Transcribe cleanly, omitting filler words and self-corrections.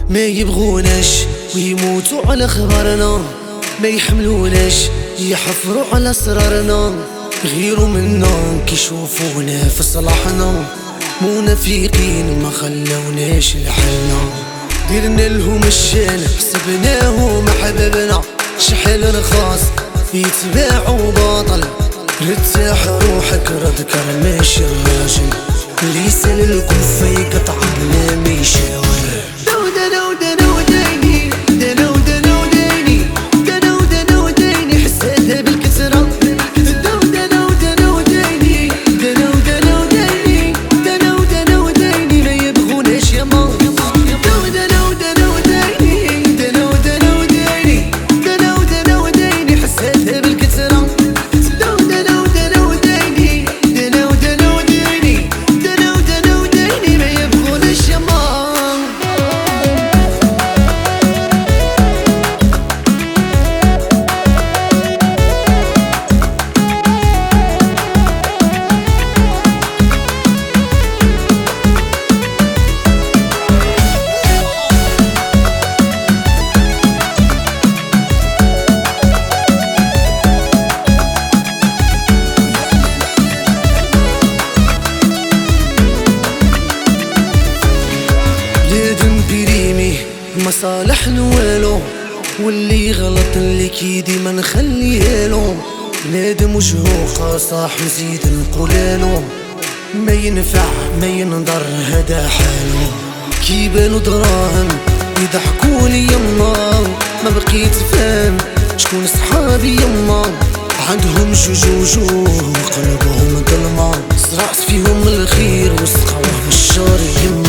ما يبغوناش ويموتوا على خبرنا، ما يحملوناش يحفروا على اسرارنا، غيروا منا كيشوفونا في صلاحنا، منافقين ما خلوناش لحالنا، ديرنا لهم الشان حسبناهم احبابنا، شحال رخاص يتباعوا باطل، رتاح روحك رذكر ماشي الراجل، اللي يسال الكفة يقطع بلا ما يشاور. مصالح نوالو واللي غلط اللي كيدي ما نخليهالو، بنادم وجهو قاصح نزيد نقولالو، ما ينفع ما ينضر هدا حالو، كيبانو دراهم يضحكولي يما، ما بقيت فاهم شكون صحابي يما، عندهم جوجوجو وقلبهم ظلمة، صرعت فيهم الخير وسقاوه بالشر يما.